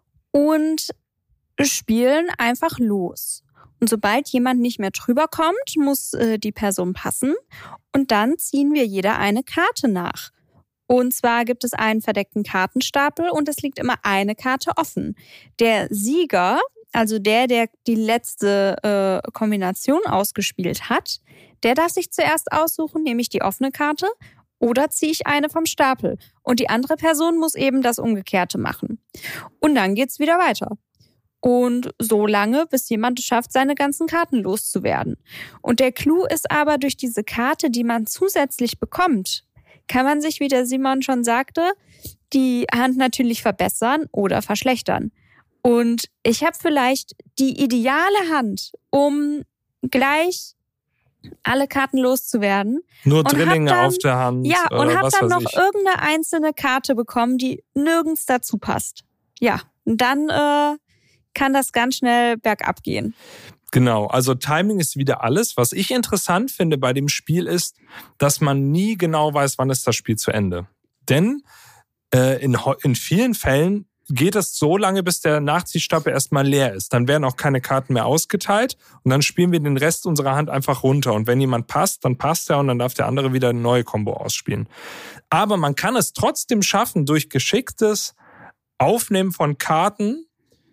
und spielen einfach los. Und sobald jemand nicht mehr drüber kommt, muss äh, die Person passen und dann ziehen wir jeder eine Karte nach. Und zwar gibt es einen verdeckten Kartenstapel und es liegt immer eine Karte offen. Der Sieger, also der, der die letzte äh, Kombination ausgespielt hat, der darf sich zuerst aussuchen, nehme ich die offene Karte oder ziehe ich eine vom Stapel. Und die andere Person muss eben das Umgekehrte machen. Und dann geht's wieder weiter. Und so lange, bis jemand es schafft, seine ganzen Karten loszuwerden. Und der Clou ist aber, durch diese Karte, die man zusätzlich bekommt, kann man sich, wie der Simon schon sagte, die Hand natürlich verbessern oder verschlechtern. Und ich habe vielleicht die ideale Hand, um gleich alle Karten loszuwerden. Nur Drillinge dann, auf der Hand. Ja, und äh, habe dann noch ich. irgendeine einzelne Karte bekommen, die nirgends dazu passt. Ja, und dann äh, kann das ganz schnell bergab gehen. Genau, also Timing ist wieder alles. Was ich interessant finde bei dem Spiel ist, dass man nie genau weiß, wann ist das Spiel zu Ende. Denn äh, in, in vielen Fällen geht es so lange, bis der Nachziehstapel erstmal leer ist. Dann werden auch keine Karten mehr ausgeteilt und dann spielen wir den Rest unserer Hand einfach runter. Und wenn jemand passt, dann passt er und dann darf der andere wieder eine neue Combo ausspielen. Aber man kann es trotzdem schaffen, durch geschicktes Aufnehmen von Karten,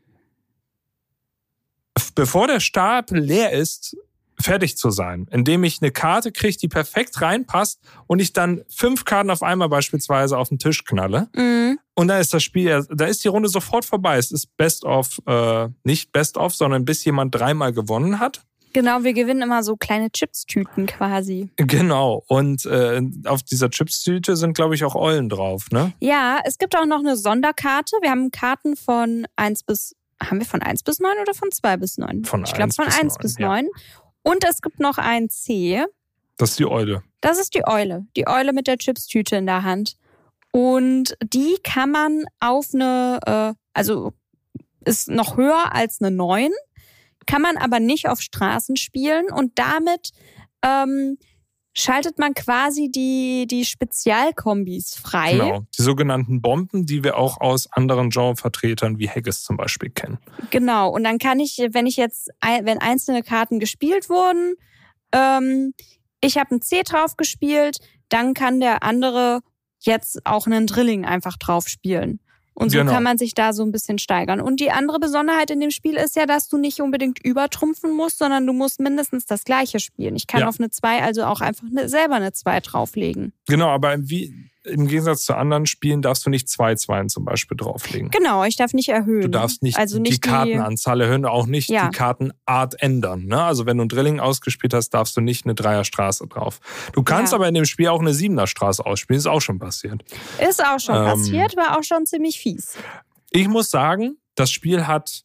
bevor der Stapel leer ist, fertig zu sein. Indem ich eine Karte kriege, die perfekt reinpasst und ich dann fünf Karten auf einmal beispielsweise auf den Tisch knalle. Mhm. Und dann ist das Spiel, da ist die Runde sofort vorbei. Es ist Best of, äh, nicht Best of, sondern bis jemand dreimal gewonnen hat. Genau, wir gewinnen immer so kleine Chipstüten quasi. Genau, und äh, auf dieser Chipstüte sind, glaube ich, auch Eulen drauf, ne? Ja, es gibt auch noch eine Sonderkarte. Wir haben Karten von eins bis, haben wir von eins bis neun oder von zwei bis neun? Von ich glaube von eins bis neun. Ja. Und es gibt noch ein C. Das ist die Eule. Das ist die Eule. Die Eule mit der Chipstüte in der Hand. Und die kann man auf eine, äh, also ist noch höher als eine neun, kann man aber nicht auf Straßen spielen. Und damit ähm, schaltet man quasi die, die Spezialkombis frei. Genau, die sogenannten Bomben, die wir auch aus anderen Genrevertretern wie Haggis zum Beispiel kennen. Genau, und dann kann ich, wenn ich jetzt, wenn einzelne Karten gespielt wurden, ähm, ich habe ein C drauf gespielt, dann kann der andere jetzt auch einen Drilling einfach drauf spielen. Und so genau. Kann man sich da so ein bisschen steigern. Und die andere Besonderheit in dem Spiel ist ja, dass du nicht unbedingt übertrumpfen musst, sondern du musst mindestens das Gleiche spielen. Ich kann ja. auf eine zwei also auch einfach eine, selber eine zwei drauflegen. Genau, aber wie, im Gegensatz zu anderen Spielen darfst du nicht zwei Zweien zum Beispiel drauflegen. Genau, ich darf nicht erhöhen. Du darfst nicht, also nicht die Kartenanzahl erhöhen, auch nicht ja. die Kartenart ändern. Ne? Also wenn du ein Drilling ausgespielt hast, darfst du nicht eine Dreierstraße drauf. Du kannst ja. aber in dem Spiel auch eine Siebenerstraße ausspielen. Ist auch schon passiert. Ist auch schon ähm, passiert, war auch schon ziemlich fies. Ich muss sagen, das Spiel hat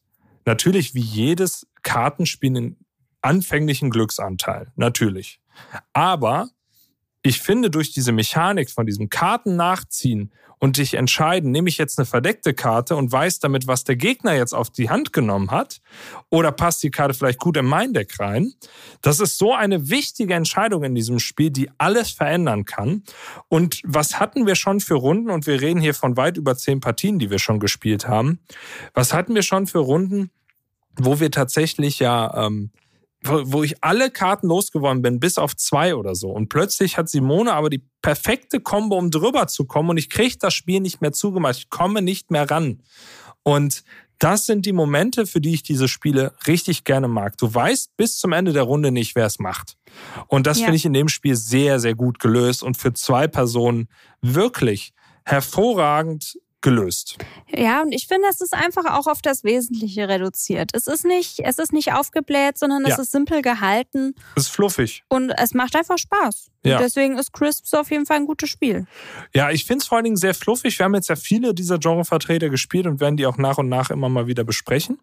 natürlich wie jedes Kartenspiel einen anfänglichen Glücksanteil. Natürlich. Aber ich finde, durch diese Mechanik von diesem Karten nachziehen und dich entscheiden, nehme ich jetzt eine verdeckte Karte und weiß damit, was der Gegner jetzt auf die Hand genommen hat, oder passt die Karte vielleicht gut in mein Deck rein. Das ist so eine wichtige Entscheidung in diesem Spiel, die alles verändern kann. Und was hatten wir schon für Runden? Und wir reden hier von weit über zehn Partien, die wir schon gespielt haben. Was hatten wir schon für Runden, wo wir tatsächlich ja... Ähm, wo ich alle Karten losgeworden bin, bis auf zwei oder so. Und plötzlich hat Simone aber die perfekte Kombo, um drüber zu kommen. Und ich kriege das Spiel nicht mehr zugemacht. Ich komme nicht mehr ran. Und das sind die Momente, für die ich diese Spiele richtig gerne mag. Du weißt bis zum Ende der Runde nicht, wer es macht. Und das ja. finde ich in dem Spiel sehr, sehr gut gelöst. Und für zwei Personen wirklich hervorragend gelöst. Ja, und ich finde, es ist einfach auch auf das Wesentliche reduziert. Es ist nicht, es ist nicht aufgebläht, sondern es ja. ist simpel gehalten. Es ist fluffig. Und es macht einfach Spaß. Ja. Und deswegen ist Crisps auf jeden Fall ein gutes Spiel. Ja, ich finde es vor allen Dingen sehr fluffig. Wir haben jetzt ja viele dieser Genrevertreter gespielt und werden die auch nach und nach immer mal wieder besprechen.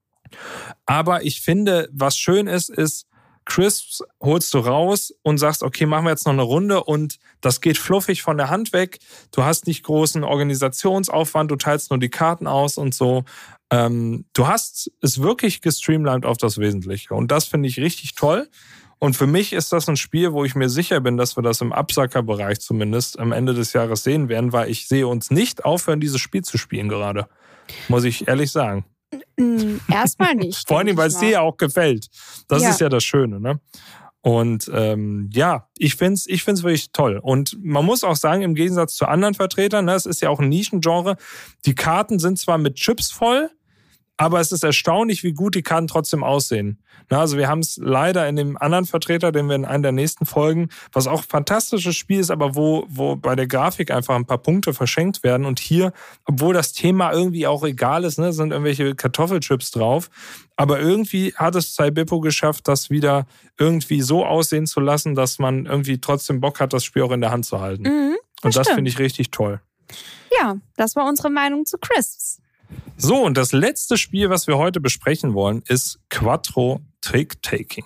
Aber ich finde, was schön ist, ist, Crisps holst du raus und sagst, okay, machen wir jetzt noch eine Runde und das geht fluffig von der Hand weg. Du hast nicht großen Organisationsaufwand, du teilst nur die Karten aus und so. Ähm, du hast es wirklich gestreamlined auf das Wesentliche und das finde ich richtig toll. Und für mich ist das ein Spiel, wo ich mir sicher bin, dass wir das im Absackerbereich zumindest am Ende des Jahres sehen werden, weil ich sehe uns nicht aufhören, dieses Spiel zu spielen gerade. Muss ich ehrlich sagen. Erstmal nicht. Vor allem, weil es dir ja auch gefällt. Das ja. ist ja das Schöne, ne? Und ähm, ja, ich finde es ich find's wirklich toll. Und man muss auch sagen, im Gegensatz zu anderen Vertretern, ne, es ist ja auch ein Nischengenre, die Karten sind zwar mit Chips voll, aber es ist erstaunlich, wie gut die Karten trotzdem aussehen. Na, also wir haben es leider in dem anderen Vertreter, den wir in einer der nächsten Folgen, was auch ein fantastisches Spiel ist, aber wo, wo bei der Grafik einfach ein paar Punkte verschenkt werden. Und hier, obwohl das Thema irgendwie auch egal ist, ne, sind irgendwelche Kartoffelchips drauf, aber irgendwie hat es Saibippo geschafft, das wieder irgendwie so aussehen zu lassen, dass man irgendwie trotzdem Bock hat, das Spiel auch in der Hand zu halten. Mhm, das und das finde ich richtig toll. Ja, das war unsere Meinung zu Crisps. So, und das letzte Spiel, was wir heute besprechen wollen, ist Quattro Trick-Taking.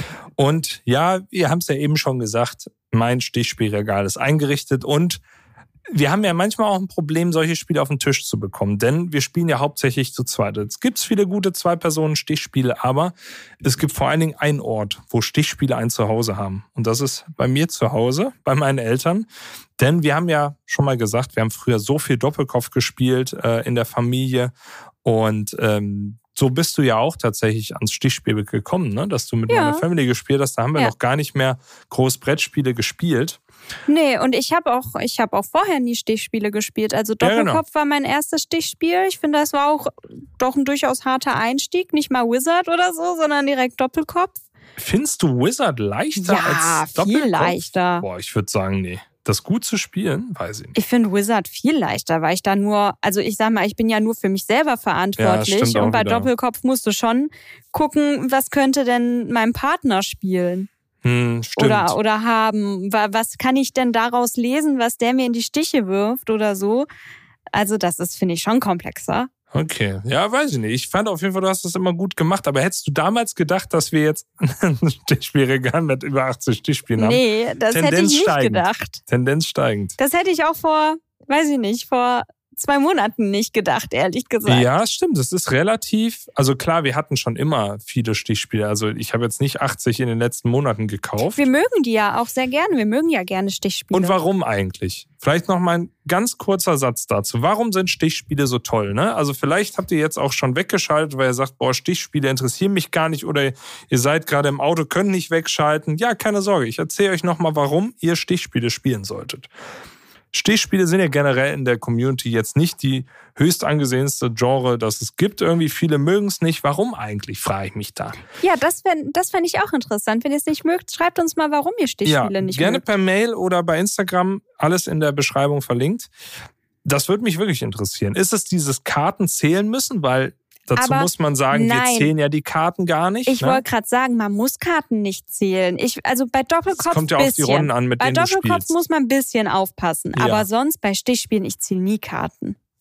Und ja, wir haben es ja eben schon gesagt, mein Stichspielregal ist eingerichtet und wir haben ja manchmal auch ein Problem, solche Spiele auf den Tisch zu bekommen, denn wir spielen ja hauptsächlich zu zweit. Es gibt viele gute Zwei-Personen-Stichspiele, aber es gibt vor allen Dingen einen Ort, wo Stichspiele ein Zuhause haben. Und das ist bei mir zu Hause, bei meinen Eltern. Denn wir haben ja schon mal gesagt, wir haben früher so viel Doppelkopf gespielt äh, in der Familie und ähm, so bist du ja auch tatsächlich ans Stichspiel gekommen, ne? Dass du mit ja. meiner Family gespielt hast. Da haben wir ja. noch gar nicht mehr groß Brettspiele gespielt. Nee, und ich habe auch, ich habe auch vorher nie Stichspiele gespielt. Also Doppelkopf ja, genau. war mein erstes Stichspiel. Ich finde, das war auch doch ein durchaus harter Einstieg. Nicht mal Wizard oder so, sondern direkt Doppelkopf. Findest du Wizard leichter ja, als Doppelkopf? Ja, viel leichter. Boah, ich würde sagen, nee. Das gut zu spielen, weiß ich nicht. Ich finde Wizard viel leichter, weil ich da nur, also ich sag mal, ich bin ja nur für mich selber verantwortlich. Ja, und bei wieder. Doppelkopf musst du schon gucken, was könnte denn mein Partner spielen? Hm, stimmt. Oder, oder haben. Was kann ich denn daraus lesen, was der mir in die Stiche wirft oder so? Also das ist, finde ich, schon komplexer. Okay, ja, weiß ich nicht. Ich fand auf jeden Fall, du hast das immer gut gemacht. Aber hättest du damals gedacht, dass wir jetzt ein Stichspielregal mit über achtzig Stichspielen haben? Nee, das Tendenz hätte ich nicht steigend. gedacht. Tendenz steigend. Das hätte ich auch vor, weiß ich nicht, vor zwei Monaten nicht gedacht, ehrlich gesagt. Ja, stimmt. Das ist relativ, also klar, wir hatten schon immer viele Stichspiele. Also ich habe jetzt nicht achtzig in den letzten Monaten gekauft. Wir mögen die ja auch sehr gerne. Wir mögen ja gerne Stichspiele. Und warum eigentlich? Vielleicht noch mal ein ganz kurzer Satz dazu. Warum sind Stichspiele so toll? Ne? Also vielleicht habt ihr jetzt auch schon weggeschaltet, weil ihr sagt, boah, Stichspiele interessieren mich gar nicht oder ihr seid gerade im Auto, könnt nicht wegschalten. Ja, keine Sorge. Ich erzähle euch noch mal, warum ihr Stichspiele spielen solltet. Stichspiele sind ja generell in der Community jetzt nicht die höchst angesehenste Genre, das es gibt. Irgendwie viele mögen es nicht. Warum eigentlich, frage ich mich da. Ja, das fände das fänd ich auch interessant. Wenn ihr es nicht mögt, schreibt uns mal, warum ihr Stichspiele ja, nicht gerne mögt. Gerne per Mail oder bei Instagram, alles in der Beschreibung verlinkt. Das würde mich wirklich interessieren. Ist es dieses Karten zählen müssen? Weil dazu aber muss man sagen, nein. wir zählen ja die Karten gar nicht. Ich ne? wollte gerade sagen, man muss Karten nicht zählen. Ich, also bei Doppelkopf das kommt ja bisschen. auf die Runden an, mit bei denen du Doppelkopf spielst. muss man ein bisschen aufpassen. Ja. Aber sonst bei Stichspielen, ich zähle nie Karten.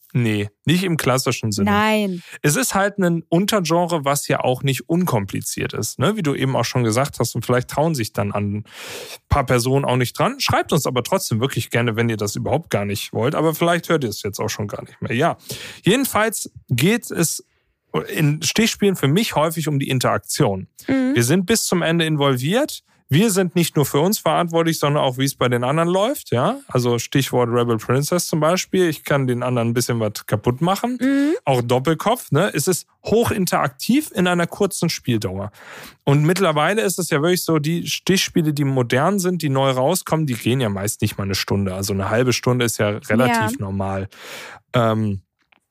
Nee, nicht im klassischen Sinne. Nein. Es ist halt ein Untergenre, was ja auch nicht unkompliziert ist, ne? Wie du eben auch schon gesagt hast. Und vielleicht trauen sich dann an ein paar Personen auch nicht dran. Schreibt uns aber trotzdem wirklich gerne, wenn ihr das überhaupt gar nicht wollt. Aber vielleicht hört ihr es jetzt auch schon gar nicht mehr. Ja, jedenfalls geht es in Stichspielen für mich häufig um die Interaktion. Mhm. Wir sind bis zum Ende involviert. Wir sind nicht nur für uns verantwortlich, sondern auch, wie es bei den anderen läuft. Ja, also Stichwort Rebel Princess zum Beispiel. Ich kann den anderen ein bisschen was kaputt machen. Mhm. Auch Doppelkopf. Ne? Es ist hochinteraktiv in einer kurzen Spieldauer. Und mittlerweile ist es ja wirklich so, die Stichspiele, die modern sind, die neu rauskommen, die gehen ja meist nicht mal eine Stunde. Also eine halbe Stunde ist ja relativ ja. normal. Ähm,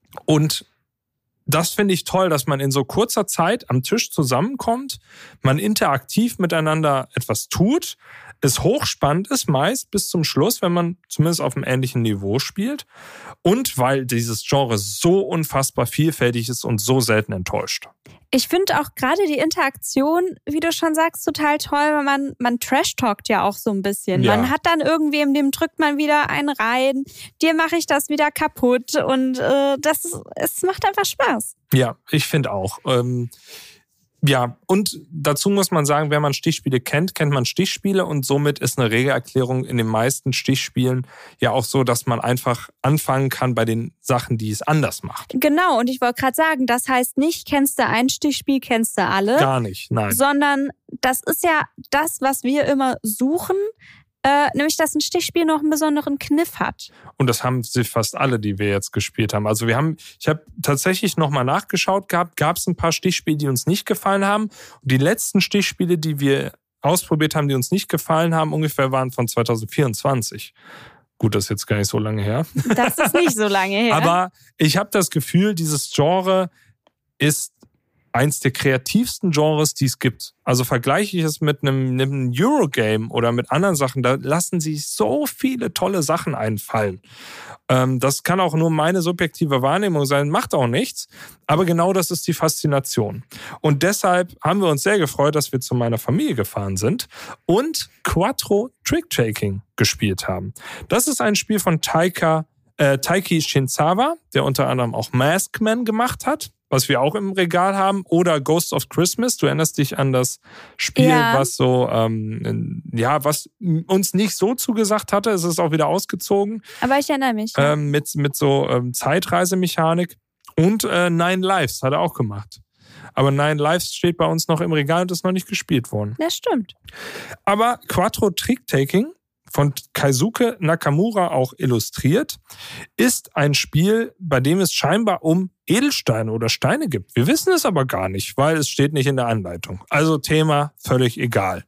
und das finde ich toll, dass man in so kurzer Zeit am Tisch zusammenkommt, man interaktiv miteinander etwas tut, es hochspannend ist meist bis zum Schluss, wenn man zumindest auf einem ähnlichen Niveau spielt und weil dieses Genre so unfassbar vielfältig ist und so selten enttäuscht. Ich finde auch gerade die Interaktion, wie du schon sagst, total toll, weil man, man trash-talkt ja auch so ein bisschen. Ja. Man hat dann irgendwem, dem drückt man wieder einen rein, dir mache ich das wieder kaputt und äh, das ist, es macht einfach Spaß. Ja, ich finde auch. Ähm, ja, und dazu muss man sagen, wenn man Stichspiele kennt, kennt man Stichspiele und somit ist eine Regelerklärung in den meisten Stichspielen ja auch so, dass man einfach anfangen kann bei den Sachen, die es anders macht. Genau, und ich wollte gerade sagen, das heißt nicht, kennst du ein Stichspiel, kennst du alle. Gar nicht, nein. Sondern das ist ja das, was wir immer suchen, äh, nämlich dass ein Stichspiel noch einen besonderen Kniff hat. Und das haben sie fast alle, die wir jetzt gespielt haben. Also wir haben, ich habe tatsächlich nochmal nachgeschaut gehabt, gab es ein paar Stichspiele, die uns nicht gefallen haben. Und die letzten Stichspiele, die wir ausprobiert haben, die uns nicht gefallen haben, ungefähr waren von zwanzig vierundzwanzig. Gut, das ist jetzt gar nicht so lange her. Das ist nicht so lange her. Aber ich habe das Gefühl, dieses Genre ist eins der kreativsten Genres, die es gibt. Also vergleiche ich es mit einem, einem Eurogame oder mit anderen Sachen, da lassen sich so viele tolle Sachen einfallen. Ähm, das kann auch nur meine subjektive Wahrnehmung sein, macht auch nichts, aber genau das ist die Faszination. Und deshalb haben wir uns sehr gefreut, dass wir zu meiner Familie gefahren sind und Quattro Trick-Taking gespielt haben. Das ist ein Spiel von Taika, äh, Taiki Shinzawa, der unter anderem auch Maskman gemacht hat, was wir auch im Regal haben, oder Ghost of Christmas. Du erinnerst dich an das Spiel, ja. was so, ähm, ja, was uns nicht so zugesagt hatte. Es ist auch wieder ausgezogen. Aber ich erinnere mich. Ja. Ähm, mit, mit so ähm, Zeitreisemechanik. Und äh, Nine Lives hat er auch gemacht. Aber Nine Lives steht bei uns noch im Regal und ist noch nicht gespielt worden. Das stimmt. Aber Quattro Trick-Taking, von Keisuke Nakamura auch illustriert, ist ein Spiel, bei dem es scheinbar um Edelsteine oder Steine gibt. Wir wissen es aber gar nicht, weil es steht nicht in der Anleitung. Also Thema völlig egal.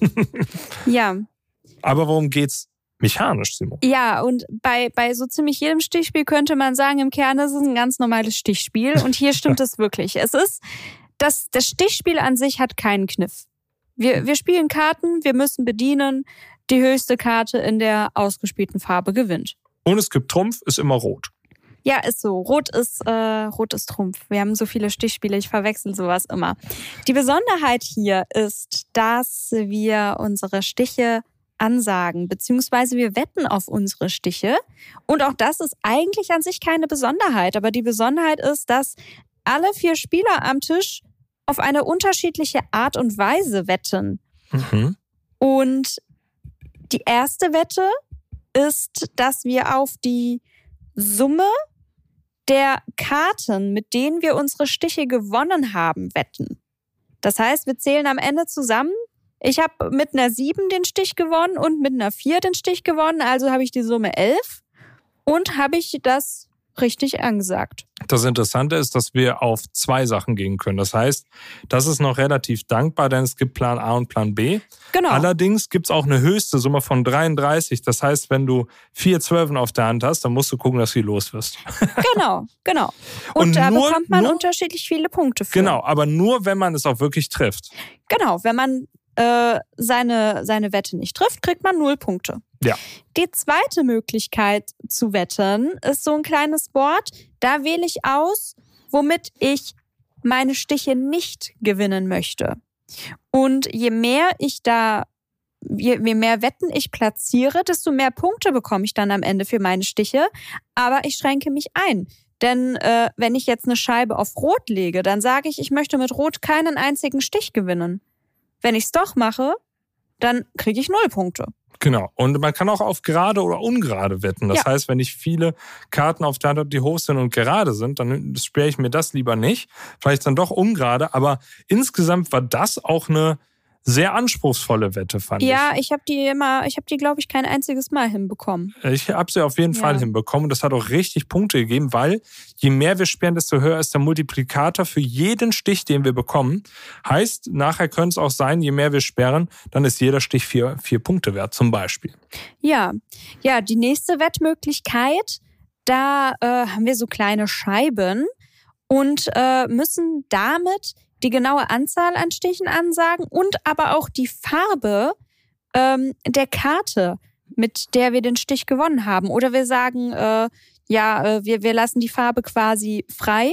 Ja. Aber worum geht's mechanisch, Simon? Ja, und bei, bei so ziemlich jedem Stichspiel könnte man sagen, im Kern ist es ein ganz normales Stichspiel. Und hier stimmt es wirklich. Es ist, das, das Stichspiel an sich hat keinen Kniff. Wir, wir spielen Karten, wir müssen bedienen. Die höchste Karte in der ausgespielten Farbe gewinnt. Und es gibt Trumpf, ist immer rot. Ja, ist so. Rot ist, äh, rot ist Trumpf. Wir haben so viele Stichspiele, ich verwechsel sowas immer. Die Besonderheit hier ist, dass wir unsere Stiche ansagen, beziehungsweise wir wetten auf unsere Stiche. Und auch das ist eigentlich an sich keine Besonderheit. Aber die Besonderheit ist, dass alle vier Spieler am Tisch auf eine unterschiedliche Art und Weise wetten. Mhm. Und die erste Wette ist, dass wir auf die Summe der Karten, mit denen wir unsere Stiche gewonnen haben, wetten. Das heißt, wir zählen am Ende zusammen. Ich habe mit einer sieben den Stich gewonnen und mit einer vier den Stich gewonnen, also habe ich die Summe elf und habe ich das richtig angesagt. Das Interessante ist, dass wir auf zwei Sachen gehen können. Das heißt, das ist noch relativ dankbar, denn es gibt Plan A und Plan B. Genau. Allerdings gibt es auch eine höchste Summe von dreiunddreißig. Das heißt, wenn du vier Zwölfen auf der Hand hast, dann musst du gucken, dass du los wirst. Genau, genau. Und, und da nur, bekommt man nur, unterschiedlich viele Punkte für. Genau, aber nur, wenn man es auch wirklich trifft. Genau, wenn man äh, seine, seine Wette nicht trifft, kriegt man null Punkte. Ja. Die zweite Möglichkeit zu wetten ist so ein kleines Board. Da wähle ich aus, womit ich meine Stiche nicht gewinnen möchte. Und je mehr ich da, je, je mehr Wetten ich platziere, desto mehr Punkte bekomme ich dann am Ende für meine Stiche. Aber ich schränke mich ein. Denn äh, wenn ich jetzt eine Scheibe auf Rot lege, dann sage ich, ich möchte mit Rot keinen einzigen Stich gewinnen. Wenn ich es doch mache, dann kriege ich null Punkte. Genau. Und man kann auch auf gerade oder ungerade wetten. Das ja. heißt, wenn ich viele Karten auf der Hand habe, die hoch sind und gerade sind, dann sperre ich mir das lieber nicht. Vielleicht dann doch ungerade. Aber insgesamt war das auch eine sehr anspruchsvolle Wette, fand ja, ich. Ja, ich habe die immer, ich habe die, glaube ich, kein einziges Mal hinbekommen. Ich habe sie auf jeden ja. Fall hinbekommen. Und das hat auch richtig Punkte gegeben, weil je mehr wir sperren, desto höher ist der Multiplikator für jeden Stich, den wir bekommen. Heißt, nachher könnte es auch sein, je mehr wir sperren, dann ist jeder Stich vier, vier Punkte wert, zum Beispiel. Ja, ja, die nächste Wettmöglichkeit, da äh, haben wir so kleine Scheiben und äh, müssen damit die genaue Anzahl an Stichen ansagen und aber auch die Farbe ähm, der Karte, mit der wir den Stich gewonnen haben. Oder wir sagen, äh, ja, äh, wir, wir lassen die Farbe quasi frei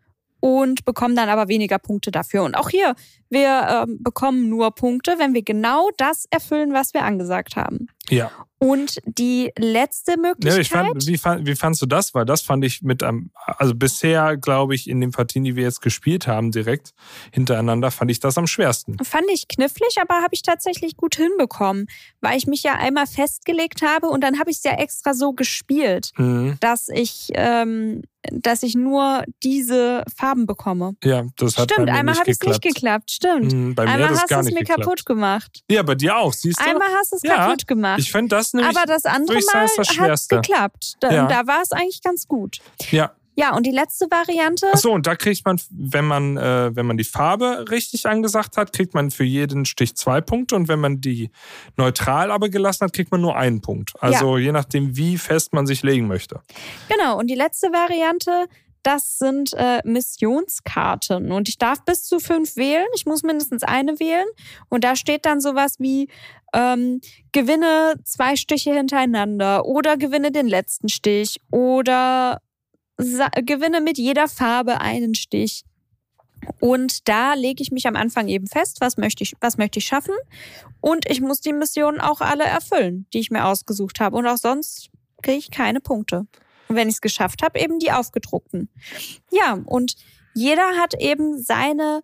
und bekommen dann aber weniger Punkte dafür. Und auch hier, wir äh, bekommen nur Punkte, wenn wir genau das erfüllen, was wir angesagt haben. Ja. Und die letzte Möglichkeit... Ja, ich fand, wie, fand, wie fandst du das? Weil das fand ich mit einem, also bisher, glaube ich, in den Partien, die wir jetzt gespielt haben, direkt hintereinander, fand ich das am schwersten. Fand ich knifflig, aber habe ich tatsächlich gut hinbekommen, weil ich mich ja einmal festgelegt habe und dann habe ich es ja extra so gespielt, mhm. dass ich, ähm, dass ich nur diese Farben bekomme. Ja, das hat Stimmt, bei mir einmal nicht hat es nicht geklappt, stimmt. Mhm, bei mir einmal hat es hast gar du es nicht mir geklappt. kaputt gemacht. Ja, bei dir auch, siehst du? Einmal hast du es ja, kaputt gemacht. Ich fand das nämlich, aber das andere Mal hat es geklappt. Da, ja. da war es eigentlich ganz gut. Ja. Ja, und die letzte Variante... Ach so, und da kriegt man, wenn man, äh, wenn man die Farbe richtig angesagt hat, kriegt man für jeden Stich zwei Punkte. Und wenn man die neutral aber gelassen hat, kriegt man nur einen Punkt. Also ja. je nachdem, wie fest man sich legen möchte. Genau, und die letzte Variante... Das sind äh, Missionskarten und ich darf bis zu fünf wählen. Ich muss mindestens eine wählen und da steht dann sowas wie ähm, gewinne zwei Stiche hintereinander oder gewinne den letzten Stich oder sa- gewinne mit jeder Farbe einen Stich. Und da lege ich mich am Anfang eben fest, was möchte ich, was möchte ich schaffen und ich muss die Missionen auch alle erfüllen, die ich mir ausgesucht habe und auch sonst kriege ich keine Punkte. Und wenn ich es geschafft habe, eben die aufgedruckten. Ja, und jeder hat eben seine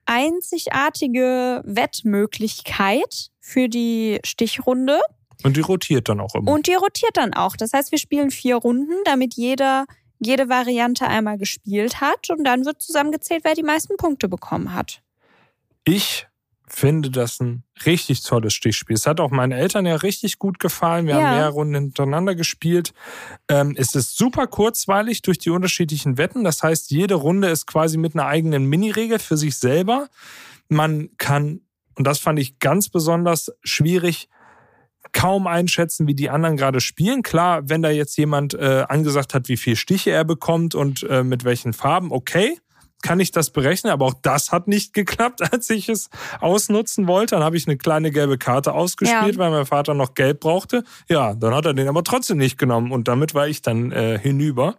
einzigartige Wettmöglichkeit für die Stichrunde. Und die rotiert dann auch immer. Und die rotiert dann auch. Das heißt, wir spielen vier Runden, damit jeder jede Variante einmal gespielt hat. Und dann wird zusammengezählt, wer die meisten Punkte bekommen hat. Ich finde das ein richtig tolles Stichspiel. Es hat auch meinen Eltern ja richtig gut gefallen. Wir ja. haben mehrere Runden hintereinander gespielt. Ähm, es ist super kurzweilig durch die unterschiedlichen Wetten. Das heißt, jede Runde ist quasi mit einer eigenen Mini-Regel für sich selber. Man kann, und das fand ich ganz besonders schwierig, kaum einschätzen, wie die anderen gerade spielen. Klar, wenn da jetzt jemand äh, angesagt hat, wie viele Stiche er bekommt und äh, mit welchen Farben, okay, kann ich das berechnen, aber auch das hat nicht geklappt, als ich es ausnutzen wollte. Dann habe ich eine kleine gelbe Karte ausgespielt, ja. weil mein Vater noch gelb brauchte. Ja, dann hat er den aber trotzdem nicht genommen und damit war ich dann äh, hinüber.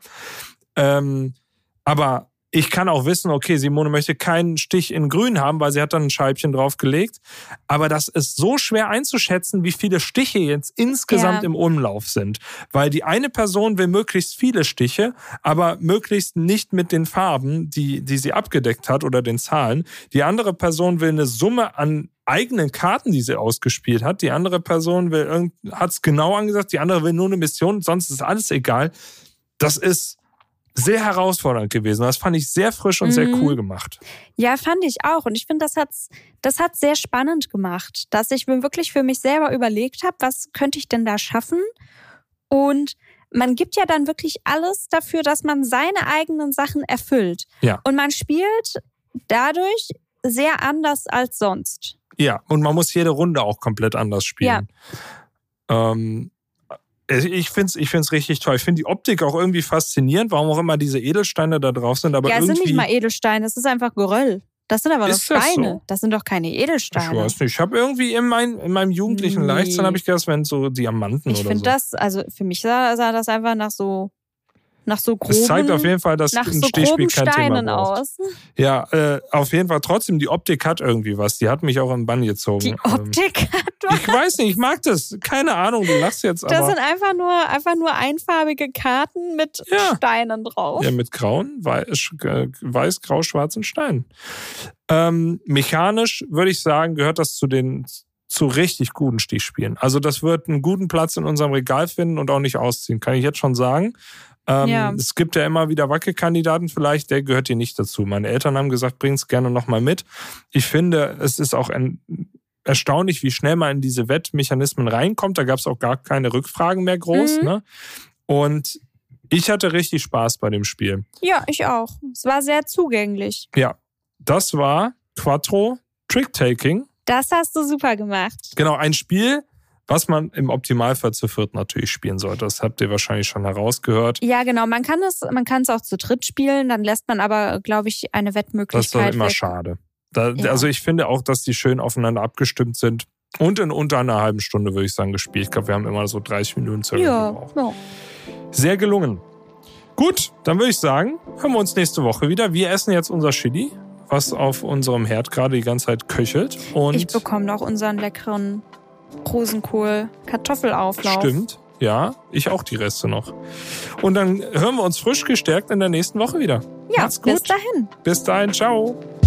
Ähm, aber ich kann auch wissen, okay, Simone möchte keinen Stich in grün haben, weil sie hat dann ein Scheibchen draufgelegt. Aber das ist so schwer einzuschätzen, wie viele Stiche jetzt insgesamt ja. im Umlauf sind. Weil die eine Person will möglichst viele Stiche, aber möglichst nicht mit den Farben, die, die sie abgedeckt hat oder den Zahlen. Die andere Person will eine Summe an eigenen Karten, die sie ausgespielt hat. Die andere Person will hat es genau angesagt, die andere will nur eine Mission, sonst ist alles egal. Das ist sehr herausfordernd gewesen. Das fand ich sehr frisch und mhm. sehr cool gemacht. Ja, fand ich auch. Und ich finde, das hat's, das hat sehr spannend gemacht, dass ich mir wirklich für mich selber überlegt habe, was könnte ich denn da schaffen? Und man gibt ja dann wirklich alles dafür, dass man seine eigenen Sachen erfüllt. Ja. Und man spielt dadurch sehr anders als sonst. Ja, und man muss jede Runde auch komplett anders spielen. Ja. Ähm, Ich finde es ich find's richtig toll. Ich finde die Optik auch irgendwie faszinierend, warum auch immer diese Edelsteine da drauf sind. Aber ja, es irgendwie sind nicht mal Edelsteine, es ist einfach Geröll. Das sind aber nur Steine. Das, so? das sind doch keine Edelsteine. Ich weiß nicht. Ich habe irgendwie in, mein, in meinem jugendlichen nee. Leichtsinn habe ich gedacht, das wären so Diamanten ich oder so. Ich finde das, also für mich sah, sah das einfach nach so nach so groben, es zeigt auf jeden Fall, dass nach ein so Stehspiel groben kein Steinen Thema braucht. aus. Ja, äh, auf jeden Fall trotzdem, die Optik hat irgendwie was. Die hat mich auch im Bann gezogen. Die Optik hat was? Ich weiß nicht, ich mag das. Keine Ahnung, du lachst jetzt aber. Das sind einfach nur, einfach nur einfarbige Karten mit ja. Steinen drauf. Ja, mit grauen, weiß, weiß grau, schwarzen Steinen. Ähm, mechanisch würde ich sagen, gehört das zu den zu richtig guten Stichspielen. Also das wird einen guten Platz in unserem Regal finden und auch nicht ausziehen, kann ich jetzt schon sagen. Ähm, ja. Es gibt ja immer wieder Wackelkandidaten vielleicht, der gehört hier nicht dazu. Meine Eltern haben gesagt, bring es gerne nochmal mit. Ich finde, es ist auch ein, erstaunlich, wie schnell man in diese Wettmechanismen reinkommt. Da gab es auch gar keine Rückfragen mehr groß. Mhm. Ne? Und ich hatte richtig Spaß bei dem Spiel. Ja, ich auch. Es war sehr zugänglich. Ja, das war Quattro Trick-Taking. Das hast du super gemacht. Genau, ein Spiel, was man im Optimalfall zu viert natürlich spielen sollte. Das habt ihr wahrscheinlich schon herausgehört. Ja, genau. Man kann es, man kann es auch zu dritt spielen. Dann lässt man aber, glaube ich, eine Wettmöglichkeit Das ist doch immer weg. schade. Da, ja. Also ich finde auch, dass die schön aufeinander abgestimmt sind. Und in unter einer halben Stunde, würde ich sagen, gespielt. Ich glaube, wir haben immer so dreißig Minuten Zeit gebraucht. Ja. Sehr gelungen. Gut, dann würde ich sagen, hören wir uns nächste Woche wieder. Wir essen jetzt unser Chili, was auf unserem Herd gerade die ganze Zeit köchelt. Und ich bekomme noch unseren leckeren Rosenkohl-Kartoffelauflauf. Stimmt, ja. Ich auch die Reste noch. Und dann hören wir uns frisch gestärkt in der nächsten Woche wieder. Ja, Macht's gut. Bis dahin. Bis dahin, ciao.